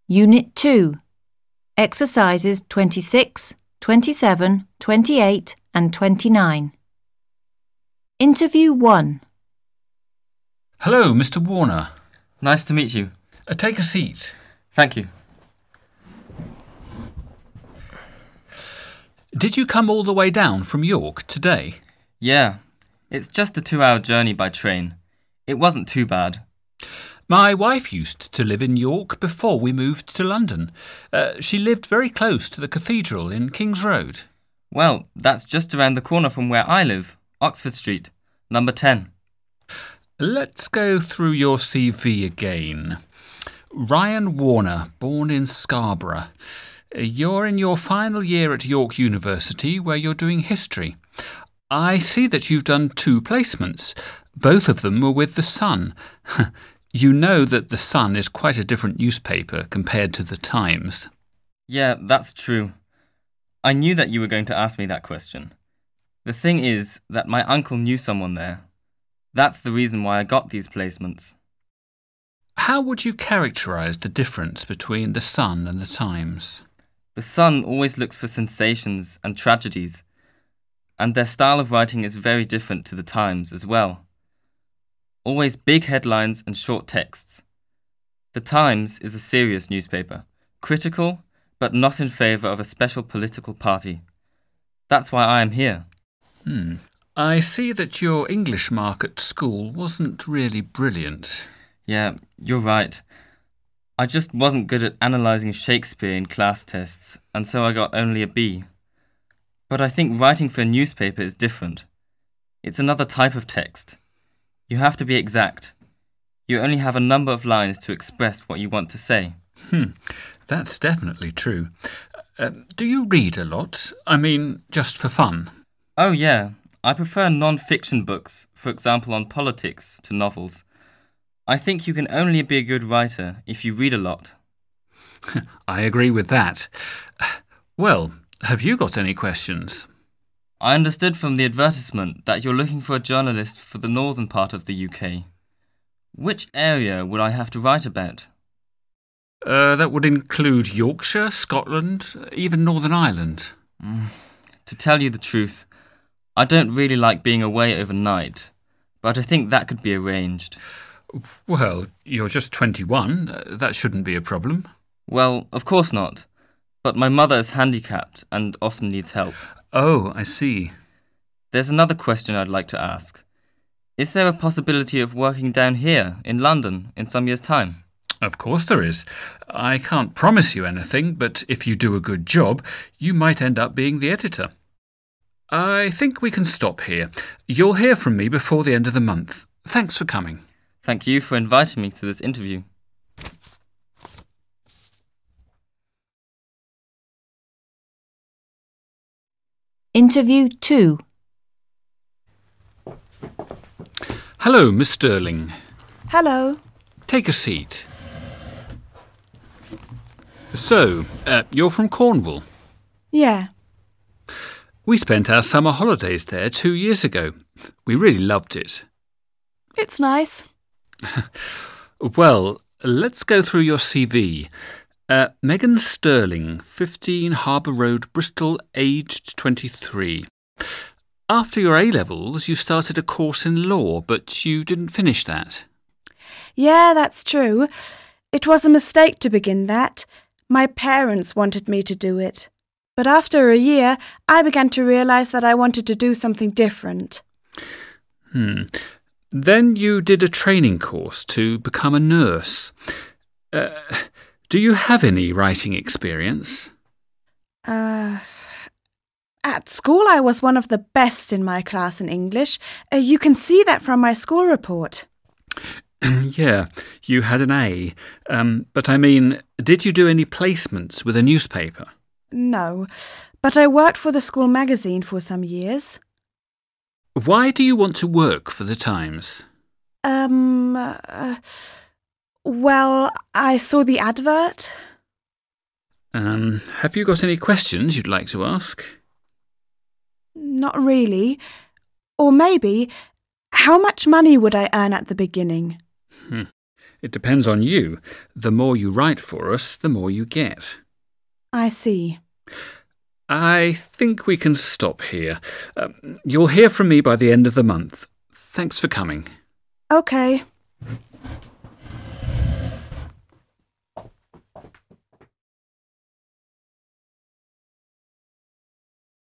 Unit 2, Exercises 26, 27, 28 and 29. Interview 1. Hello, Mr. Warner. Nice to meet you. Take a seat. Thank you. Did you come all the way down from York today? Yeah, it's just a 2-hour journey by train. It wasn't too bad. My wife used to live in York before we moved to London. She lived very close to the cathedral in King's Road. Well, that's just around the corner from where I live, Oxford Street, number 10. Let's go through your CV again. Ryan Warner, born in Scarborough. You're in your final year at York University where you're doing history. I see that you've done 2 placements. Both of them were with The Sun. You know that The Sun is quite a different newspaper compared to The Times. Yeah, that's true. I knew that you were going to ask me that question. The thing is that my uncle knew someone there. That's the reason why I got these placements. How would you characterise the difference between The Sun and The Times? The Sun always looks for sensations and tragedies, and their style of writing is very different to The Times as well. Always big headlines and short texts. The Times is a serious newspaper, critical but not in favour of a special political party. That's why I am here. I see that your English mark at school wasn't really brilliant. Yeah, you're right. I just wasn't good at analysing Shakespeare in class tests, and so I got only a B. But I think writing for a newspaper is different. It's another type of text. You have to be exact. You only have a number of lines to express what you want to say. That's definitely true. Do you read a lot? I mean, just for fun? Oh yeah, I prefer non-fiction books, for example on politics, to novels. I think you can only be a good writer if you read a lot. I agree with that. Well, have you got any questions? I understood from the advertisement that you're looking for a journalist for the northern part of the UK. Which area would I have to write about? That would include Yorkshire, Scotland, even Northern Ireland. To tell you the truth, I don't really like being away overnight, but I think that could be arranged. Well, you're just 21. That shouldn't be a problem. Well, of course not. But my mother is handicapped and often needs help. Oh, I see. There's another question I'd like to ask. Is there a possibility of working down here in London in some years' time? Of course there is. I can't promise you anything, but if you do a good job, you might end up being the editor. I think we can stop here. You'll hear from me before the end of the month. Thanks for coming. Thank you for inviting me to this interview. Interview 2. Hello, Miss Sterling. Hello. Take a seat. So, you're from Cornwall? Yeah. We spent our summer holidays there 2 years ago. We really loved it. It's nice. Well, let's go through your CV. Megan Sterling, 15 Harbour Road, Bristol, aged 23. After your A-levels, you started a course in law, but you didn't finish that. Yeah, that's true. It was a mistake to begin that. My parents wanted me to do it. But after a year, I began to realise that I wanted to do something different. Then you did a training course to become a nurse. Do you have any writing experience? At school I was one of the best in my class in English. You can see that from my school report. Yeah, you had an A. But I mean, did you do any placements with a newspaper? No, but I worked for the school magazine for some years. Why do you want to work for the Times? Well, I saw the advert. Have you got any questions you'd like to ask? Not really. Or maybe, how much money would I earn at the beginning? It depends on you. The more you write for us, the more you get. I see. I think we can stop here. You'll hear from me by the end of the month. Thanks for coming. OK.